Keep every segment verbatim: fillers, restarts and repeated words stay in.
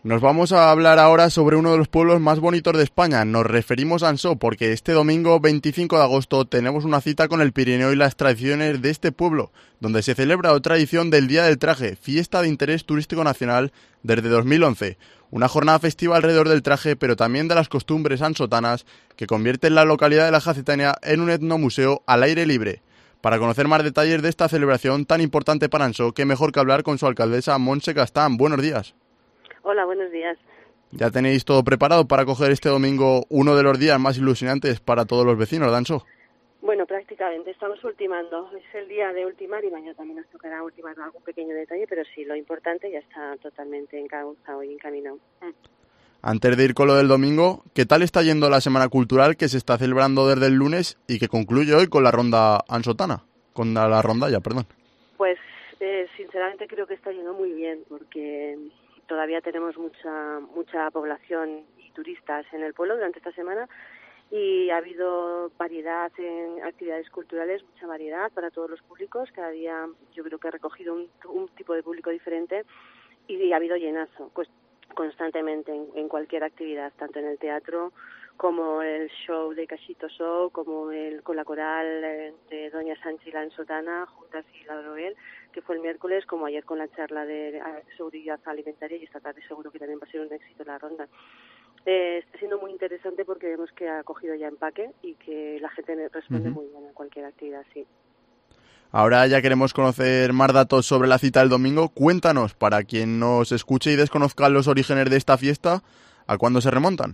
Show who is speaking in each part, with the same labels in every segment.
Speaker 1: Nos vamos a hablar ahora sobre uno de los pueblos más bonitos de España. Nos referimos a Ansó porque este domingo veinticinco de agosto tenemos una cita con el Pirineo y las tradiciones de este pueblo, donde se celebra otra edición del Día del Traje, fiesta de interés turístico nacional desde dos mil once. Una jornada festiva alrededor del traje, pero también de las costumbres ansotanas, que convierten la localidad de la Jacetania en un etnomuseo al aire libre. Para conocer más detalles de esta celebración tan importante para Ansó, qué mejor que hablar con su alcaldesa Montse Castán. Buenos días.
Speaker 2: Hola, buenos días.
Speaker 1: ¿Ya tenéis todo preparado para coger este domingo uno de los días más ilusionantes para todos los vecinos de Ansó?
Speaker 2: Bueno, prácticamente estamos ultimando. Es el día de ultimar y mañana también nos tocará ultimar algún pequeño detalle, pero sí, lo importante ya está totalmente encauzado y encaminado.
Speaker 1: Antes de ir con lo del domingo, ¿qué tal está yendo la semana cultural que se está celebrando desde el lunes y que concluye hoy con la ronda ansotana? Con la, la rondalla, perdón.
Speaker 2: Pues eh, sinceramente creo que está yendo muy bien porque todavía tenemos mucha mucha población y turistas en el pueblo durante esta semana y ha habido variedad en actividades culturales, mucha variedad para todos los públicos. Cada día yo creo que ha recogido un, un tipo de público diferente y ha habido llenazo pues constantemente en, en cualquier actividad, tanto en el teatro como el show de Cachito Show, como el con la coral de Doña Sanchi y la Ensotana, Juntas y la Roel, que fue el miércoles, como ayer con la charla de seguridad alimentaria, y esta tarde seguro que también va a ser un éxito la ronda. Eh, está siendo muy interesante porque vemos que ha cogido ya empaque y que la gente responde
Speaker 1: Uh-huh.
Speaker 2: muy bien a cualquier actividad, sí.
Speaker 1: Ahora ya queremos conocer más datos sobre la cita del domingo. Cuéntanos, para quien nos escuche y desconozca los orígenes de esta fiesta, ¿a cuándo se remontan?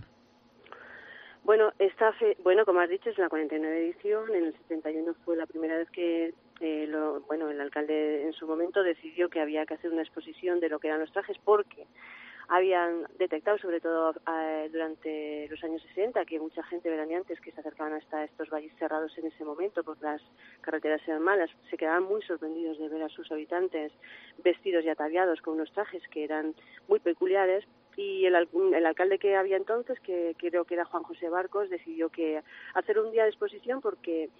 Speaker 2: Bueno, esta fe, bueno, como has dicho, es la cuarenta y nueve edición. En el setenta y uno fue la primera vez que eh, lo, bueno, el alcalde en su momento decidió que había que hacer una exposición de lo que eran los trajes porque habían detectado, sobre todo eh, durante los años sesenta, que mucha gente veraneantes que se acercaban hasta estos valles cerrados en ese momento porque las carreteras eran malas, se quedaban muy sorprendidos de ver a sus habitantes vestidos y ataviados con unos trajes que eran muy peculiares. Y el, el alcalde que había entonces, que creo que era Juan José Barcos, decidió que hacer un día de exposición porque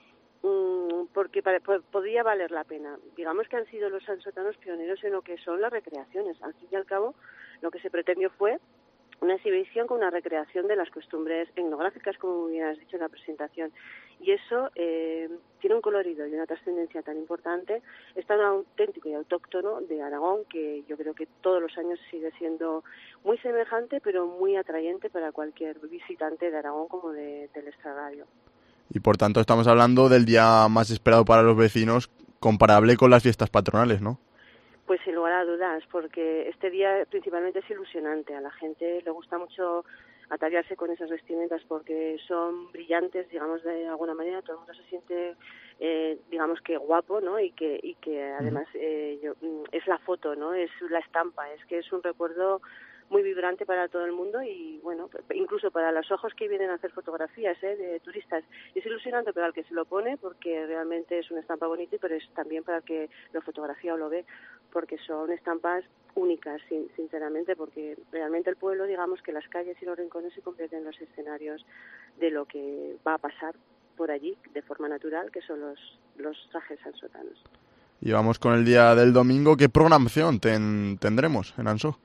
Speaker 2: porque para, podría valer la pena. Digamos que han sido los ansotanos pioneros en lo que son las recreaciones. Al fin y al cabo, lo que se pretendió fue una exhibición con una recreación de las costumbres etnográficas, como bien has dicho en la presentación. Y eso eh, tiene un colorido y una trascendencia tan importante, es tan auténtico y autóctono de Aragón, que yo creo que todos los años sigue siendo muy semejante, pero muy atrayente para cualquier visitante de Aragón como de, del extrarradio.
Speaker 1: Y por tanto estamos hablando del día más esperado para los vecinos, comparable con las fiestas patronales, ¿no?
Speaker 2: Pues sin lugar a dudas, porque este día principalmente es ilusionante. A la gente le gusta mucho ataviarse con esas vestimentas porque son brillantes, digamos, de alguna manera. Todo el mundo se siente, eh, digamos, que guapo, ¿no? Y que, y que además eh, yo, es la foto, ¿no? Es la estampa, es que es un recuerdo muy vibrante para todo el mundo y, bueno, incluso para los ojos que vienen a hacer fotografías ¿eh? de turistas. Es ilusionante para el que se lo pone porque realmente es una estampa bonita, pero es también para el que lo fotografía o lo ve, porque son estampas únicas, sinceramente, porque realmente el pueblo, digamos que las calles y los rincones se convierten en los escenarios de lo que va a pasar por allí de forma natural, que son los, los trajes ansotanos.
Speaker 1: Y vamos con el día del domingo. ¿Qué programación ten, tendremos en Ansó?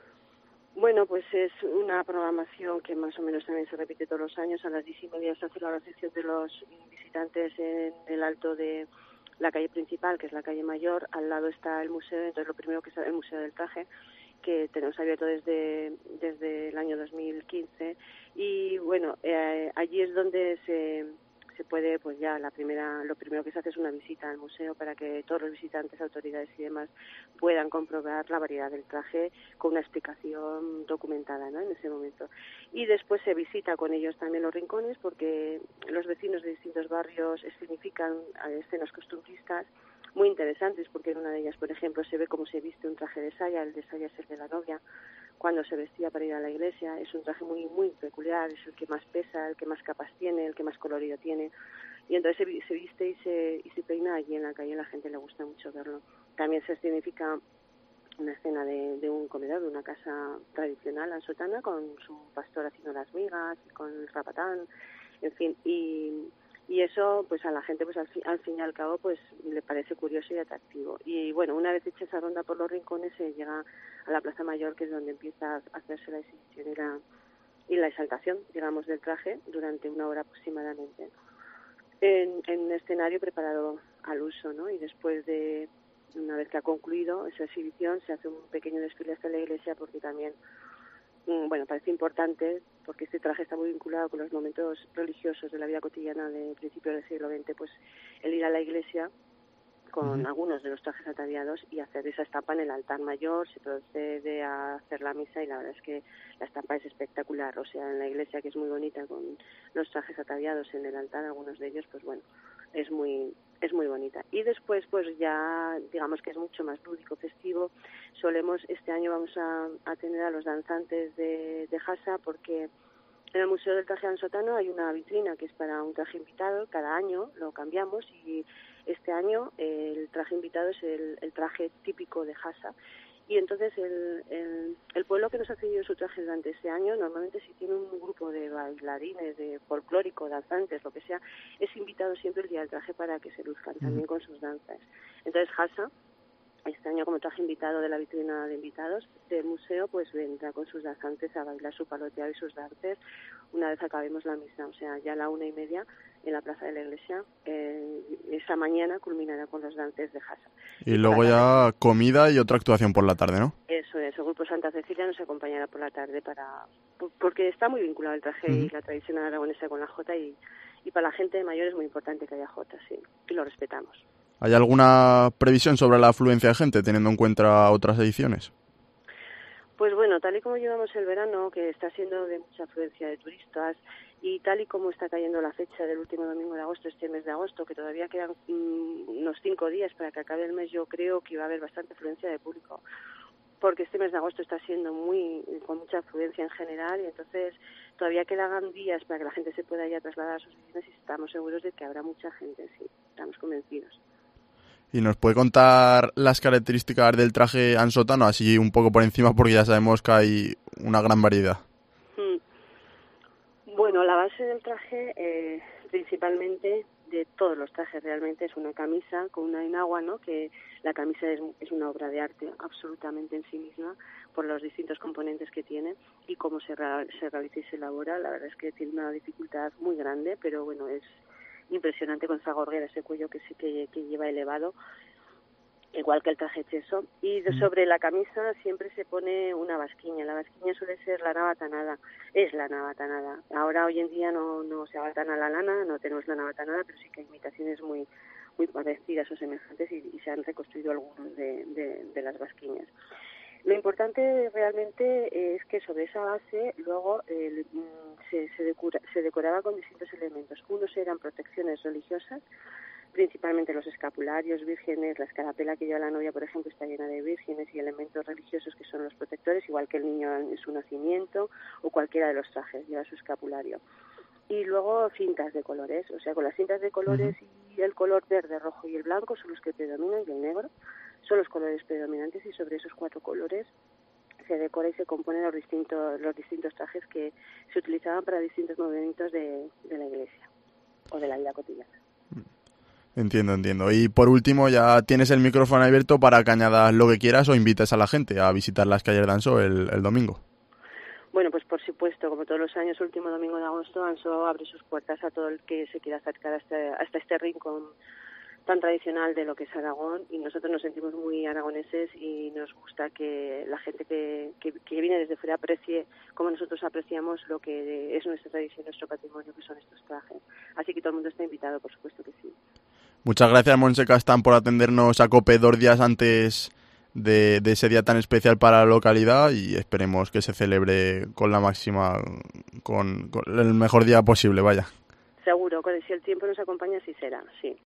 Speaker 2: Bueno, pues es una programación que más o menos también se repite todos los años. A las diez y media se hace la recepción de los visitantes en el alto de la calle principal, que es la calle Mayor. Al lado está el museo, entonces lo primero que es el Museo del Traje, que tenemos abierto desde desde el año dos mil quince. Y bueno, eh, allí es donde se se puede, pues ya la primera, lo primero que se hace es una visita al museo para que todos los visitantes, autoridades y demás puedan comprobar la variedad del traje con una explicación documentada, ¿no? En ese momento. Y después se visita con ellos también los rincones porque los vecinos de distintos barrios escenifican escenas costumbristas muy interesantes, porque en una de ellas, por ejemplo, se ve cómo se viste un traje de saya. El de saya es el de la novia, cuando se vestía para ir a la iglesia. Es un traje muy muy peculiar, es el que más pesa, el que más capas tiene, el que más colorido tiene. Y entonces se, se viste y se, y se peina allí en la calle, a la gente le gusta mucho verlo. También se significa una escena de, de un comedor, de una casa tradicional ansotana, con su pastor haciendo las migas, con el rapatán, en fin. Y, y eso pues a la gente pues al fin, al fin y al cabo pues le parece curioso y atractivo. Y bueno, una vez hecha esa ronda por los rincones se llega a la Plaza Mayor, que es donde empieza a hacerse la exhibición y la, y la exaltación, digamos, del traje durante una hora aproximadamente en, en un escenario preparado al uso, ¿no? Y después de, una vez que ha concluido esa exhibición, se hace un pequeño desfile hasta la iglesia, porque también bueno, parece importante, porque este traje está muy vinculado con los momentos religiosos de la vida cotidiana de principios del siglo veinte, pues el ir a la iglesia con uh-huh. algunos de los trajes ataviados y hacer esa estampa en el altar mayor, se procede a hacer la misa y la verdad es que la estampa es espectacular, o sea, en la iglesia, que es muy bonita con los trajes ataviados en el altar, algunos de ellos, pues bueno, es muy es muy bonita. Y después, pues ya, digamos que es mucho más lúdico, festivo. Solemos, este año vamos a, a tener a los danzantes de, de Jasa, porque en el Museo del Traje Ansotano hay una vitrina que es para un traje invitado, cada año lo cambiamos y este año eh, el traje invitado es el, el traje típico de Jasa. Y entonces el, el, el pueblo que nos ha cedido su traje durante este año, normalmente si tiene un grupo de bailarines, de folclórico, danzantes, lo que sea, es invitado siempre el día del traje para que se luzcan también con sus danzas. Entonces Jasa, este año como traje invitado de la vitrina de invitados del museo, pues vendrá con sus danzantes a bailar su paloteado y sus danzas una vez acabemos la misa, o sea, ya a la una y media en la plaza de la iglesia, eh, esa mañana culminará con los danzas de Jasa.
Speaker 1: Y, y luego ya comida y otra actuación por la tarde, ¿no?
Speaker 2: Eso es, el Grupo Santa Cecilia nos acompañará por la tarde para porque está muy vinculado el traje uh-huh. y la tradición aragonesa con la jota y, y para la gente mayor es muy importante que haya jota, sí, y lo respetamos.
Speaker 1: ¿Hay alguna previsión sobre la afluencia de gente, teniendo en cuenta otras ediciones?
Speaker 2: Pues bueno, tal y como llevamos el verano, que está siendo de mucha afluencia de turistas, y tal y como está cayendo la fecha del último domingo de agosto, este mes de agosto, que todavía quedan mmm, unos cinco días para que acabe el mes, yo creo que va a haber bastante afluencia de público, porque este mes de agosto está siendo muy con mucha afluencia en general, y entonces todavía quedan días para que la gente se pueda ya trasladar a sus viviendas y estamos seguros de que habrá mucha gente, sí, estamos convencidos.
Speaker 1: ¿Y nos puede contar las características del traje ansotano, así un poco por encima, porque ya sabemos que hay una gran variedad?
Speaker 2: Bueno, la base del traje, eh, principalmente de todos los trajes realmente, es una camisa con una enagua, ¿no? Que la camisa es, es una obra de arte absolutamente en sí misma, por los distintos componentes que tiene y cómo se, se realiza y se elabora. La verdad es que tiene una dificultad muy grande, pero bueno, es impresionante con esa gorguera, ese cuello que sí que, que lleva elevado, igual que el traje cheso. Y de, sobre la camisa siempre se pone una basquiña. La basquiña suele ser la navatanada, es la navatanada. Ahora, hoy en día, no, no se abatana la lana, no tenemos la navatanada, pero sí que hay imitaciones muy muy parecidas o semejantes y, y se han reconstruido algunos de, de, de las basquiñas. Lo importante realmente es que sobre esa base luego eh, se, se, decora, se decoraba con distintos elementos. Unos eran protecciones religiosas, principalmente los escapularios, vírgenes, la escarapela que lleva la novia, por ejemplo, está llena de vírgenes y elementos religiosos que son los protectores, igual que el niño en su nacimiento o cualquiera de los trajes lleva su escapulario. Y luego cintas de colores, o sea, con las cintas de colores uh-huh. y el color verde, rojo y el blanco son los que predominan, y el negro son los colores predominantes, y sobre esos cuatro colores se decora y se componen los distintos los distintos trajes que se utilizaban para distintos movimientos de, de la iglesia o de la vida cotidiana.
Speaker 1: Entiendo, entiendo. Y por último, ya tienes el micrófono abierto para que añadas lo que quieras o invites a la gente a visitar las calles de Ansó el, el domingo.
Speaker 2: Bueno, pues por supuesto, como todos los años, último domingo de agosto, Ansó abre sus puertas a todo el que se quiera acercar hasta, hasta este rincón tan tradicional de lo que es Aragón, y nosotros nos sentimos muy aragoneses y nos gusta que la gente que, que, que viene desde fuera aprecie como nosotros apreciamos lo que es nuestra tradición, nuestro patrimonio, que son estos trajes. Así que todo el mundo está invitado, por supuesto que sí.
Speaker 1: Muchas gracias, Montse Castán, por atendernos a COPE dos días antes de, de ese día tan especial para la localidad, y esperemos que se celebre con la máxima, con, con el mejor día posible, vaya.
Speaker 2: Seguro, si el tiempo nos acompaña, así será, sí.